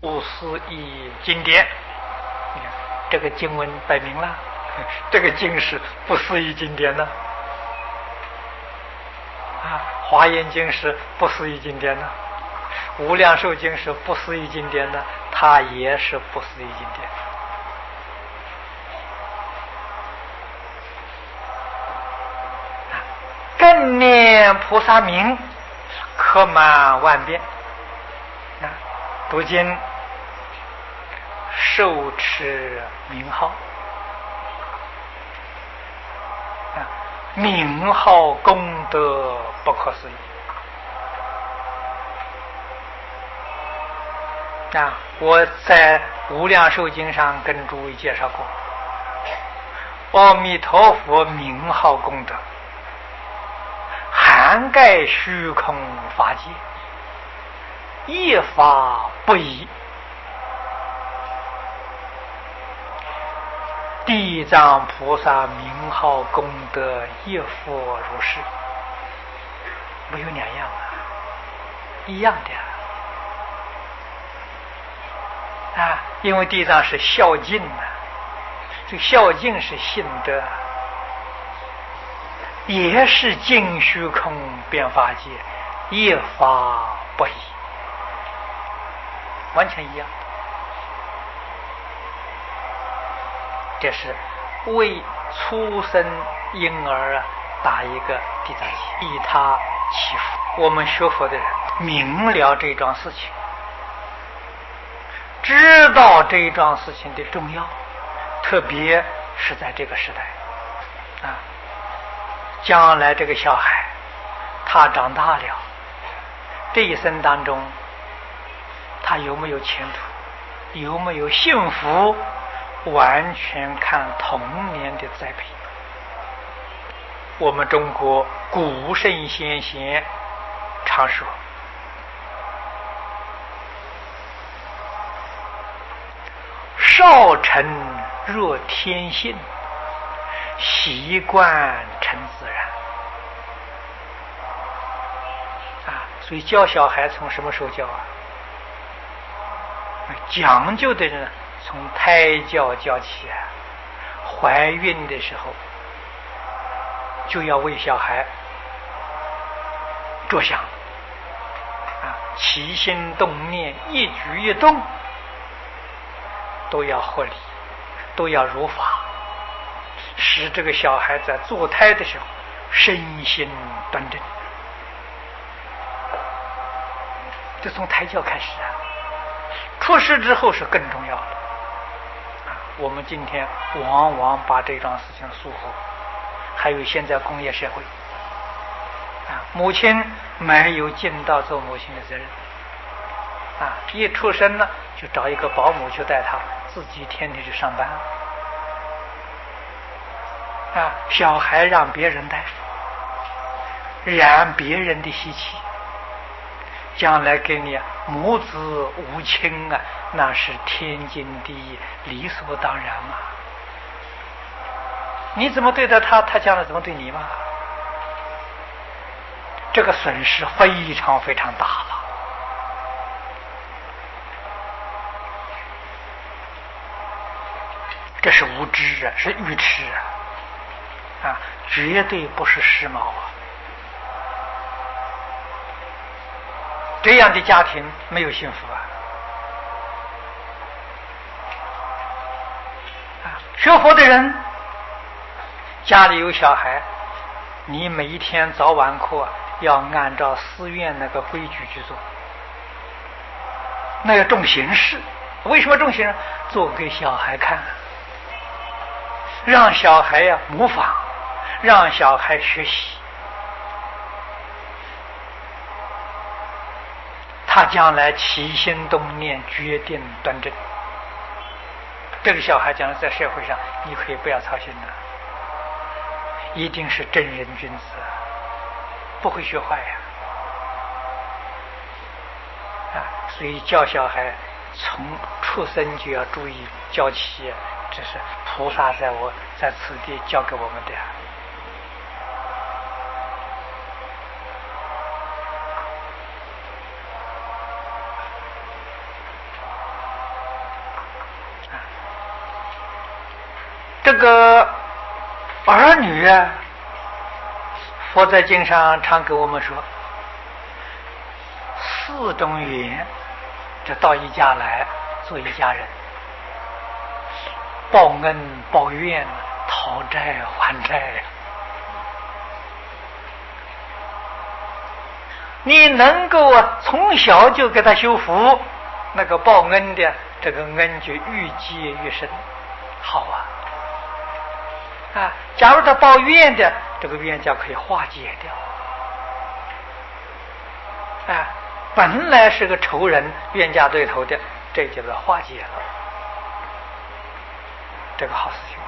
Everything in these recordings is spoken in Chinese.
不思议经典。你看这个经文摆明了，这个经是不思议经典呢。华严经是不思议经典呢，无量寿经是不思议经典呢，它也是不思议经典。更念菩萨名，可满万遍。读经受持名号，名号功德不可思议。我在无量寿经上跟诸位介绍过，阿弥陀佛名号功德涵盖虚空法界，一法不移。地藏菩萨名号功德亦复如是，没有两样一样的因为地藏是孝敬这孝敬是信德，也是尽虚空遍法界，一法不移，完全一样。这是为出生婴儿打一个地藏旗，以他祈福。我们学佛的人明了这桩事情，知道这一桩事情的重要，特别是在这个时代将来这个小孩他长大了，这一生当中他有没有前途，有没有幸福，完全看童年的栽培。我们中国古圣先贤常说，少成若天性，习惯成自然所以教小孩从什么时候教讲究的人从胎教教起怀孕的时候就要为小孩着想起心动念，一举一动都要合理，都要如法，使这个小孩在坐胎的时候身心端正。这从胎教开始出世之后是更重要的我们今天往往把这桩事情疏忽，还有现在工业社会母亲没有尽到做母亲的责任一出生了就找一个保姆去带他，自己天天去上班小孩让别人带，染别人的习气，将来给你母子无亲那是天经地义，理所当然嘛。你怎么对待他，他将来怎么对你嘛？这个损失非常非常大了。这是无知是愚痴绝对不是时髦这样的家庭没有幸福学佛的人家里有小孩，你每一天早晚课要按照寺院那个规矩去做，那要重形式。为什么重形式？做给小孩看，让小孩模仿，让小孩学习，他将来起心动念决定端正。这个小孩将来在社会上你可以不要操心的，一定是正人君子，不会学坏所以教小孩从出生就要注意教起，这是菩萨在此地教给我们的这个儿女啊，佛在经上常给我们说，四种缘，这到一家来做一家人，报恩报怨，讨债还债。你能够从小就给他修福，那个报恩的这个恩就愈结愈深，好啊！假如他报怨的，这个冤家可以化解掉。本来是个仇人，冤家对头的，这就被化解了，这个好事情。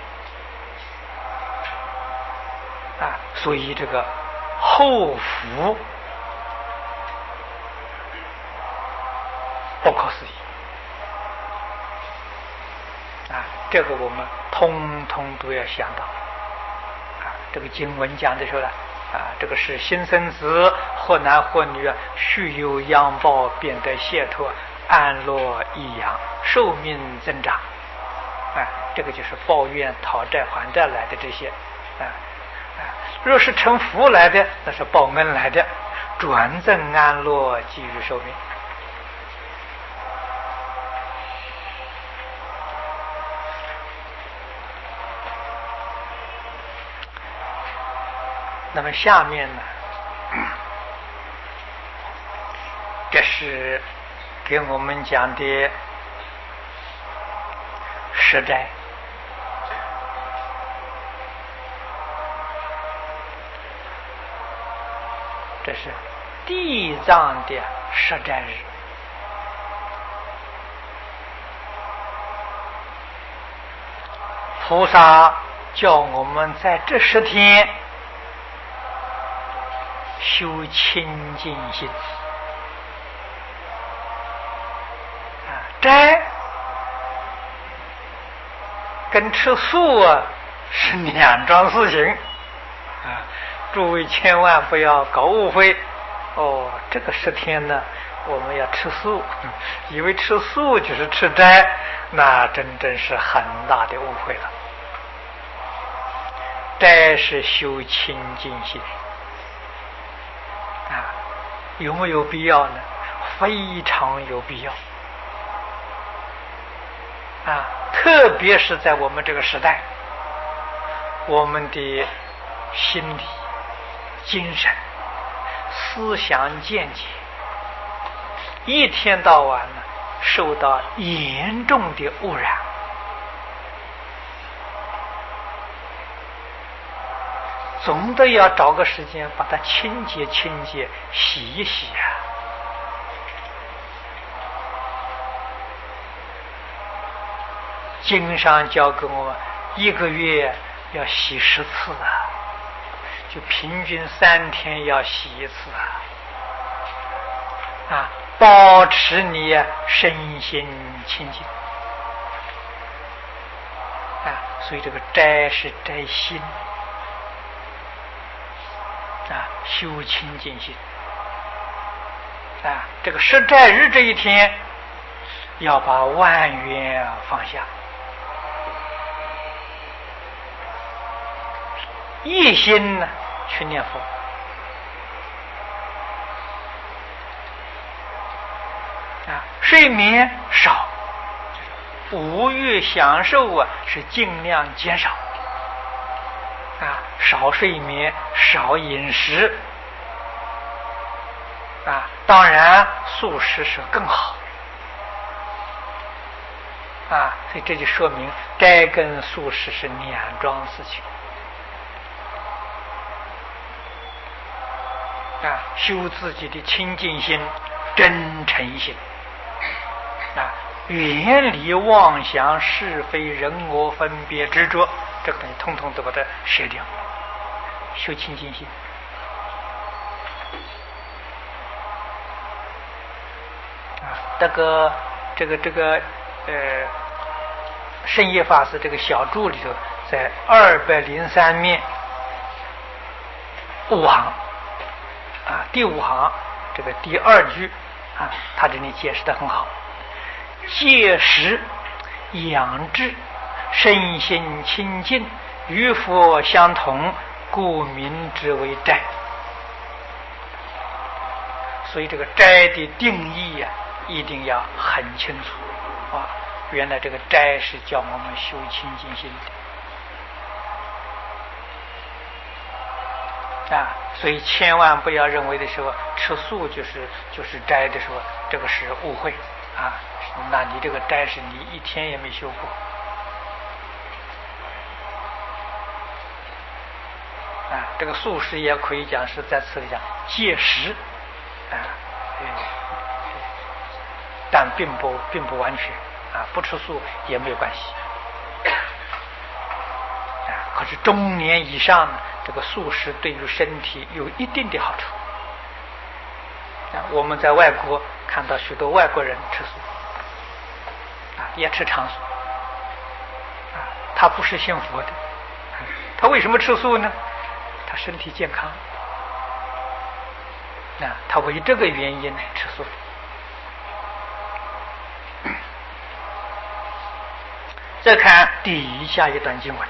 所以这个后福不可思议这个我们通通都要想到这个经文讲的时候呢这个是新生子或男或女须有阳报，便得解脱，安乐益养，寿命增长这个就是报怨讨债还债来的这些若是成福来的，那是报恩来的，转增安乐，继续寿命。那么下面呢，这是给我们讲的十斋。这是地藏的十斋日。菩萨叫我们在这10天修清净心斋跟吃素是两桩事情诸位千万不要搞误会这个10天呢我们要吃素以为吃素就是吃斋，那真正是很大的误会了。斋是修清净心有没有必要呢？非常有必要特别是在我们这个时代，我们的心理精神思想见解一天到晚呢受到严重的污染，总得要找个时间把它清洁清洁，洗一洗经上教给我们1个月要洗10次就平均3天要洗1次保持你身心清净所以这个斋是斋心修清净心这个十斋日这一天要把万缘放下，一心呢去念佛睡眠少，五欲享受是尽量减少少睡眠，少饮食当然素食是更好所以这就说明斋跟素食是两桩事情修自己的清净心、真诚心远离妄想是非人我分别执着，这个东西通通都把它舍掉，修清净心这个圣业法师这个小注里头，在203面5行第5行这个第2句他这里解释得很好，戒食养志身心清净，与佛相同，故名之为斋。所以这个斋的定义呀，一定要很清楚啊！原来这个斋是叫我们修清净心的啊！所以千万不要认为的时候吃素就是斋的时候，这个是误会啊！那你这个斋是你一天也没修过啊！这个素食也可以讲是在此里讲戒食啊，但并不完全啊，不吃素也没有关系啊。可是中年以上呢，这个素食对于身体有一定的好处啊。我们在外国看到许多外国人吃素啊，也吃长素啊，他不是信佛的，他为什么吃素呢？他身体健康啊，他为这个原因吃素。再看底下一段经文：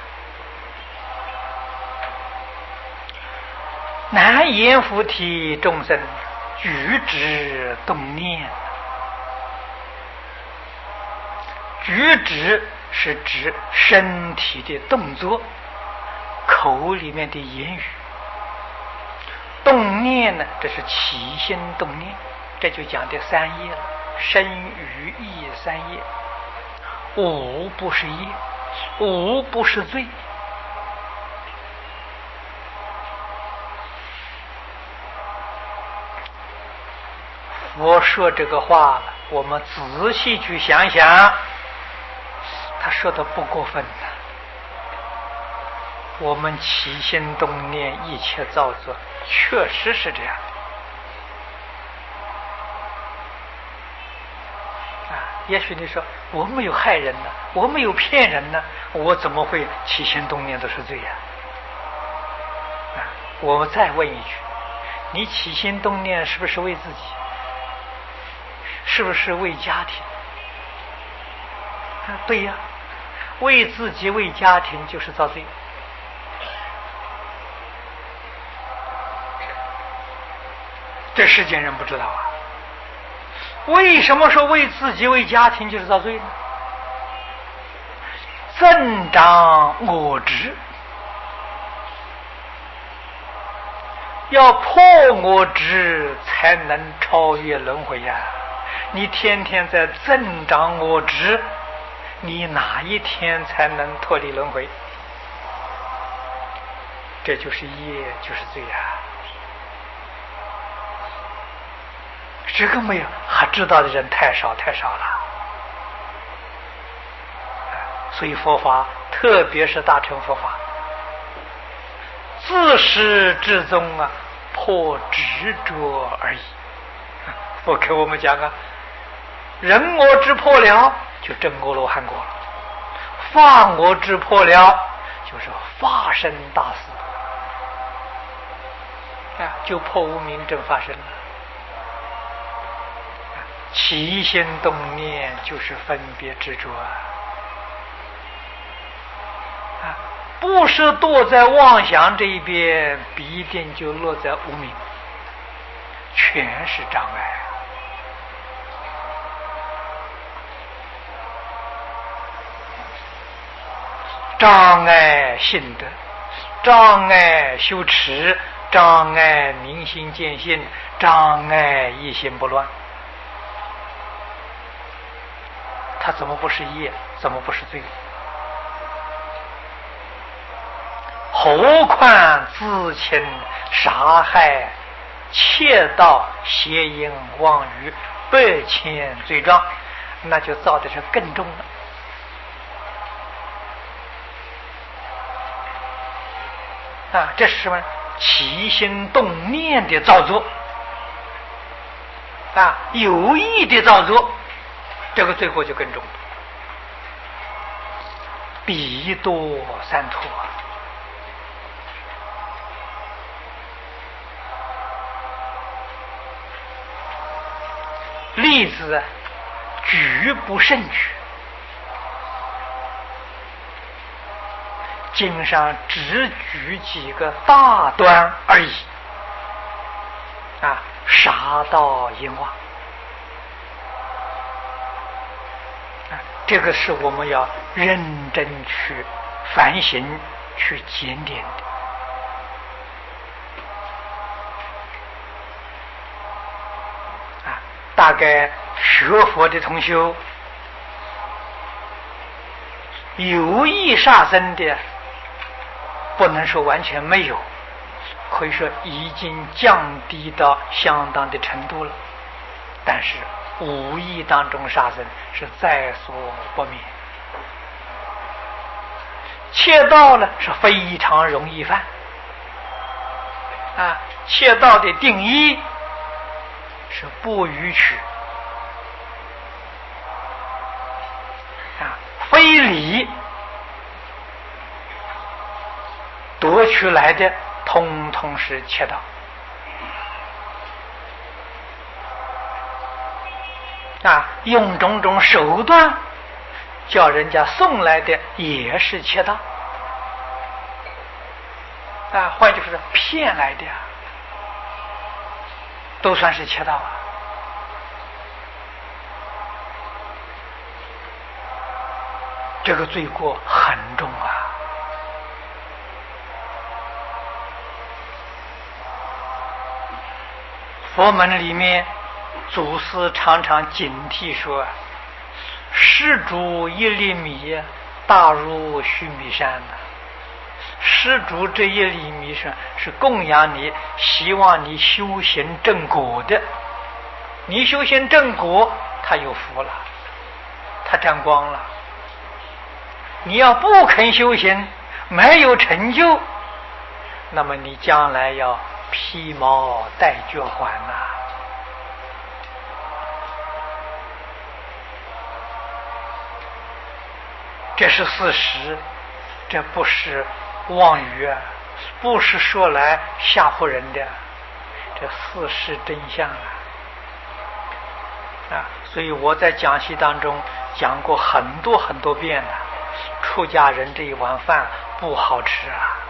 南阎浮提众生举止动念。举止是指身体的动作，口里面的言语。动念呢，这是起心动念，这就讲的三业了，身语意三业。无不是业，无不是罪。佛说这个话，我们仔细去想想，他说的不过分的。我们起心动念，一切造作，确实是这样啊。也许你说我没有害人呢，我没有骗人呢，我怎么会起心动念都是罪呀？啊，我再问一句，你起心动念是不是为自己？是不是为家庭？啊，对呀，为自己为家庭就是造罪。这世间人不知道啊。为什么说为自己为家庭就是造罪呢？增长我执，要破我执才能超越轮回呀。你天天在增长我执，你哪一天才能脱离轮回？这就是业，就是罪呀。这个没有还知道的人太少了，所以佛法，特别是大乘佛法，自始至终啊，破执着而已。佛给我们讲啊，人我执破了，就证阿罗汉果了；法我执破了，就是法身大事啊，就破无明正法身了。起心动念就是分别执着啊，不是堕在妄想这一边，必定就落在无明，全是障碍。障碍信德，障碍修持，障碍明心见性，障碍一心不乱。他怎么不是业？怎么不是罪？何况自轻杀害、窃盗、邪淫、妄语，100千罪状，那就造的是更重了。啊，这是什么？起心动念的造作啊，有意的造作，这个罪过就更重，彼多三途啊！例子举不胜举经上只举几个大端而已。杀盗淫妄，这个是我们要认真去反省、去检点的。大概学佛的同修，有意杀生的，不能说完全没有，可以说已经降低到相当的程度了。但是无意当中杀生是在所不免。窃盗呢是非常容易犯。窃盗的定义是不逾矩，非礼夺取来的通通是窃盗。用种种手段叫人家送来的也是窃盗。换句话说，骗来的都算是窃盗。这个罪过很重啊。佛门里面祖师常常警惕说，施主一粒米，大如须弥山。施主这一粒米是供养你，希望你修行正果的。你修行正果，他有福了，他沾光了。你要不肯修行，没有成就，那么你将来要披毛戴角还呐。这是事实，这不是妄语啊，不是说来吓唬人的，这事实真相所以我在讲习当中讲过很多很多遍了。出家人这一碗饭不好吃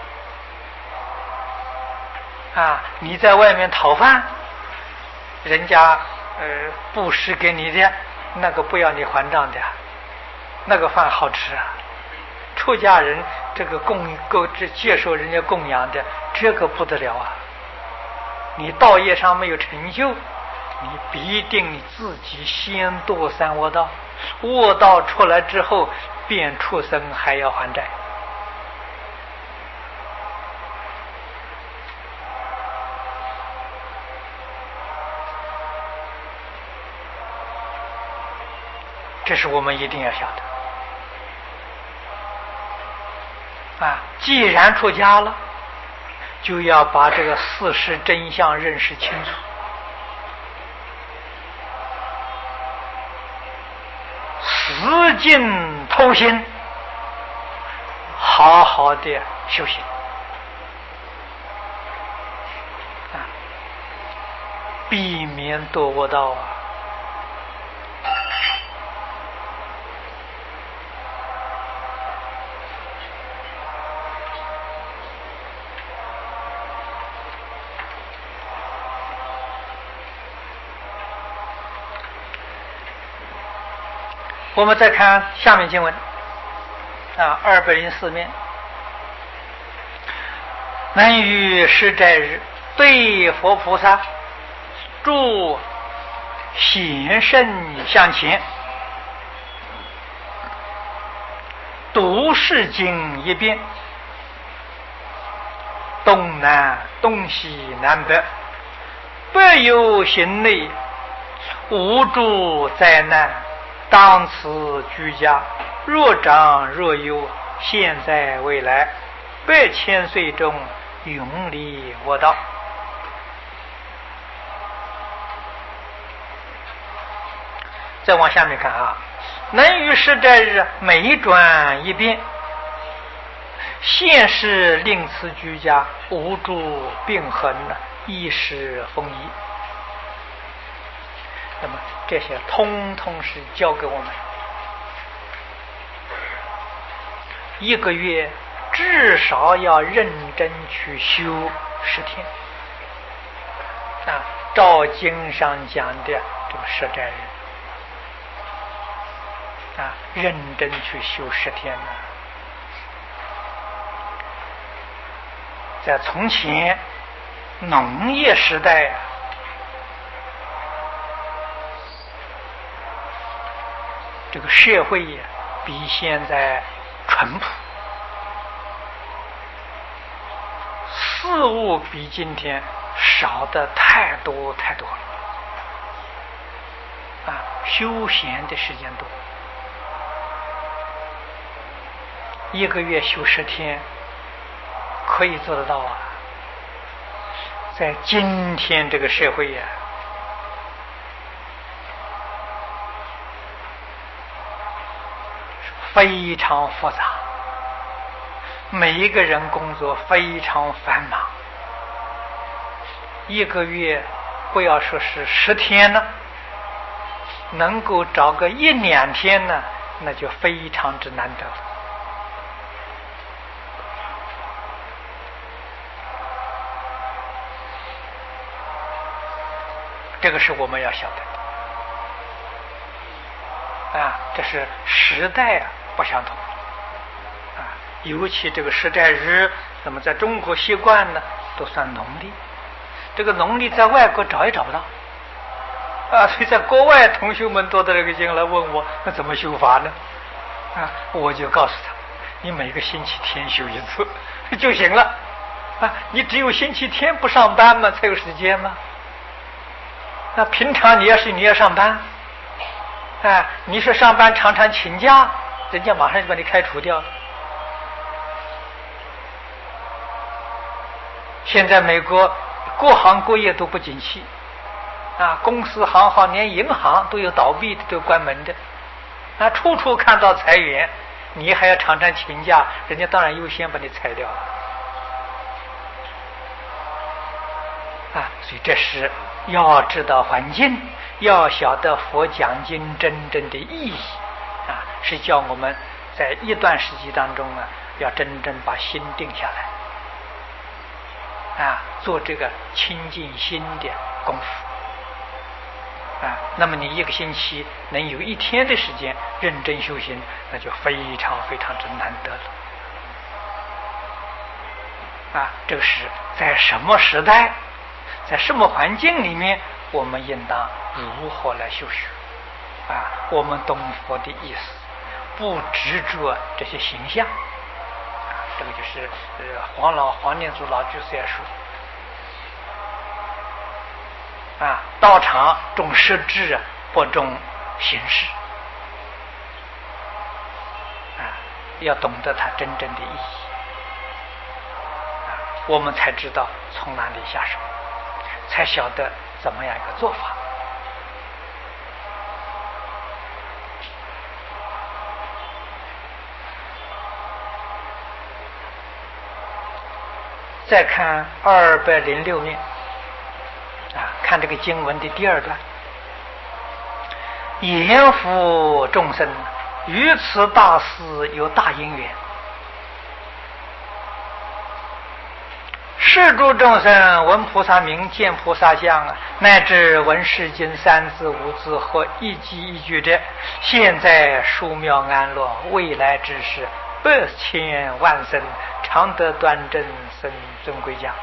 你在外面讨饭，人家布施给你的那个不要你还账的，那个饭好吃出家人这个接受人家供养的，这个不得了你道业上没有成就，你必定自己先堕三恶道，恶道出来之后变畜生，还要还债。这是我们一定要晓得既然出家了，就要把这个事实真相认识清楚，死尽偷心，好好的修行避免堕恶道我们再看下面经文204面，能于十斋日对佛菩萨诸显圣向前，读释经一遍，东南东西南北，北有行内，无诸灾难，当此居家，若长若幼，现在未来，8千岁中永离我道。再往下面看能于十斋日每转一遍，现世令此居家，无诸病痕，一时丰衣。那么这些通通是教给我们，1个月至少要认真去修10天。照经上讲的这个10斋日，认真去修10天呢。在从前农业时代这个社会也比现在淳朴，事物比今天少的太多太多了，休闲的时间多，一个月休10天可以做得到啊。在今天这个社会呀，非常复杂，每一个人工作非常繁忙，一个月不要说是10天呢，能够找个1、2天呢，那就非常之难得了。这个是我们要晓得的这是时代不相同尤其这个10斋日，那么在中国习惯呢，都算农历。这个农历在外国找也找不到所以在国外同学们多的这个经来问我，那怎么修法呢？我就告诉他，你每个星期天修一次就行了你只有星期天不上班嘛，才有时间嘛。那平常你要上班你说上班常常请假，人家马上就把你开除掉了。现在美国各行各业都不景气公司行号，连银行都有倒闭的，都有关门的处处看到裁员，你还要常常请假，人家当然优先把你裁掉了所以这是要知道环境，要晓得佛讲经真正的意义是叫我们在一段时期当中要真正把心定下来做这个清净心的功夫那么你一个星期能有1天的时间认真修行，那就非常非常之难得了这个是在什么时代，在什么环境里面，我们应当如何来修学我们懂佛的意思，不执着这些形象这个就是黄念祖老居士也说道场重实质不重形式要懂得它真正的意义我们才知道从哪里下手，才晓得怎么样一个做法再看206面看这个经文的第2段，言福众生于此大事有大因缘，世诸众生闻菩萨名，见菩萨相乃至闻世经3字5字或一记一句者，现在殊妙安乐，未来之事100千万生，常得端正生尊贵家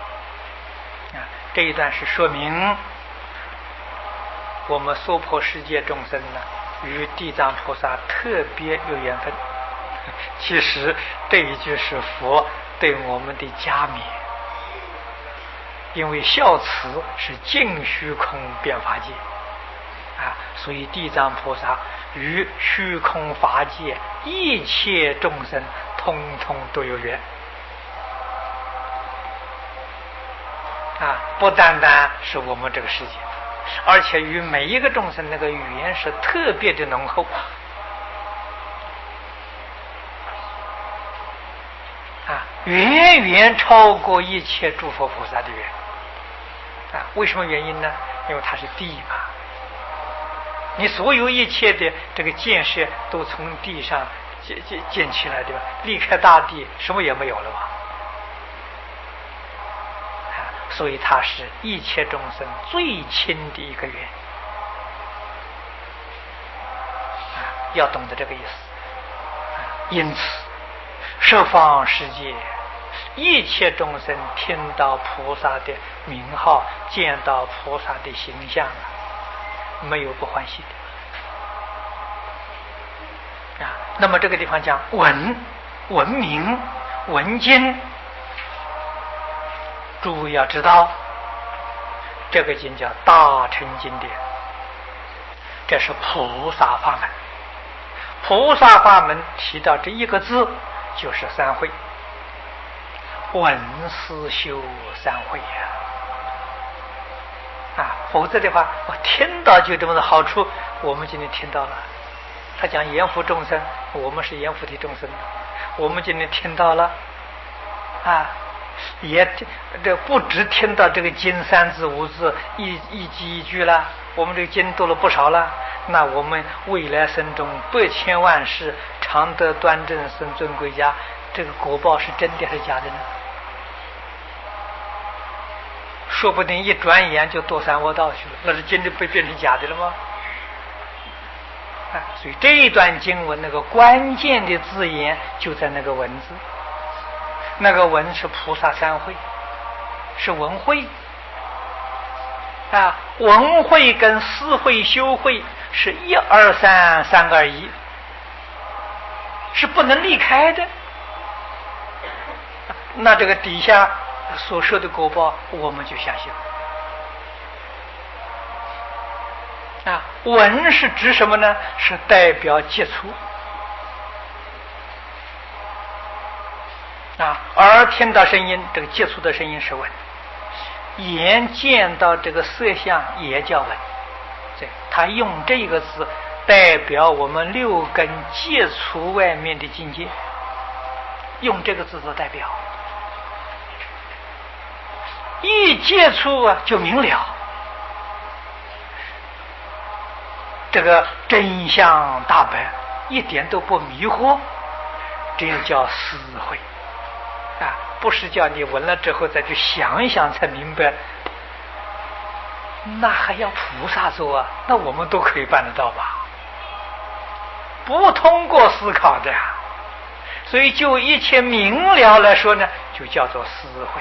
这一段是说明我们娑婆世界众生呢，与地藏菩萨特别有缘分。其实这一句是佛对我们的加冕，因为孝慈是尽虚空遍法界所以地藏菩萨与虚空法界一切众生通通都有缘不单单是我们这个世界，而且与每一个众生那个语言是特别的浓厚远远超过一切诸佛菩萨的缘为什么原因呢？因为它是地嘛，你所有一切的这个建设都从地上建起来，对吧？离开大地，什么也没有了吧？所以它是一切众生最亲的一个缘。要懂得这个意思。因此，十方世界一切众生听到菩萨的名号，见到菩萨的形象没有不欢喜的。那么这个地方讲闻名闻经，诸位要知道，这个经叫大乘经典，这是菩萨法门。菩萨法门提到这一个字就是三会，闻思修三会否则的话，我听到就这么的好处，我们今天听到了。他讲阎浮众生，我们是阎浮提众生，我们今天听到了也这不只听到这个经三字五字一句一句了，我们这个经读了不少了。那我们未来生中百千万世常得端正生尊贵家，这个果报是真的还是假的呢？说不定一转眼就堕三恶道去了，那是真的被变成假的了吗？所以这一段经文那个关键的字眼就在那个文字，那个文是菩萨三会，是文会文会跟思会修会是1、2、3、3个2，是不能离开的。那这个底下所说的果报，我们就相信闻是指什么呢？是代表接触耳听到声音，这个接触的声音是闻；眼见到这个色相也叫闻。他用这个字代表我们6根接触外面的境界，用这个字做代表。一接触就明了，这个真相大白，一点都不迷惑，这叫思会不是叫你闻了之后再去想一想才明白，那还要菩萨做那我们都可以办得到吧？不通过思考的所以就一切明了来说呢，就叫做思会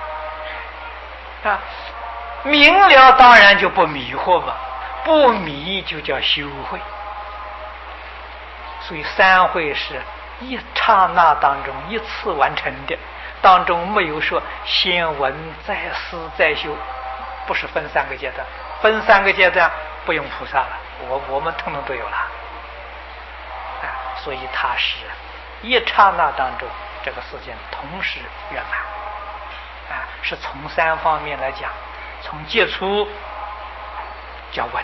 明了当然就不迷惑嘛，不迷就叫修会。所以三会是一刹那当中一次完成的，当中没有说先闻再思再修，不是分3个阶段，分3个阶段不用菩萨了，我们统统都有了所以它是一刹那当中这个事情同时圆满是从3方面来讲，从接触叫闻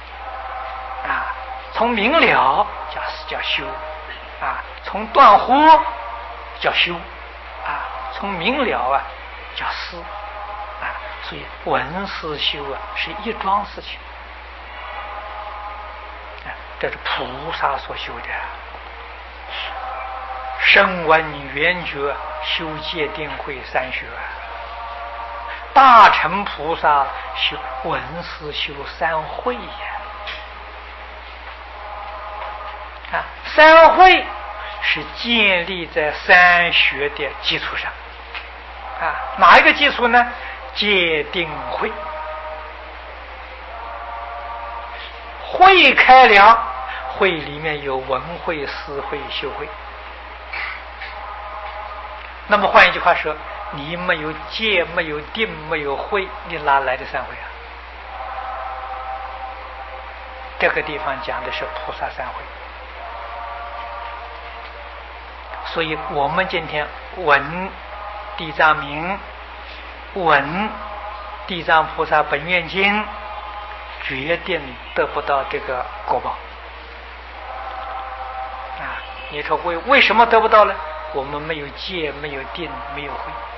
从明了叫修从断惑叫修从明了叫思所以闻思修是一桩事情这是菩萨所修的。声闻缘觉修戒定慧3学，大乘菩萨修闻思修3会3会是建立在3学的基础上哪一个基础呢？戒定慧，慧开了，慧里面有闻慧、思慧、修慧。那么换一句话说，你没有戒，没有定，没有慧，你哪来的3会这个地方讲的是菩萨3会。所以我们今天闻地藏名，闻地藏菩萨本愿经，决定得不到这个果报你说为什么得不到呢？我们没有戒，没有定，没有慧。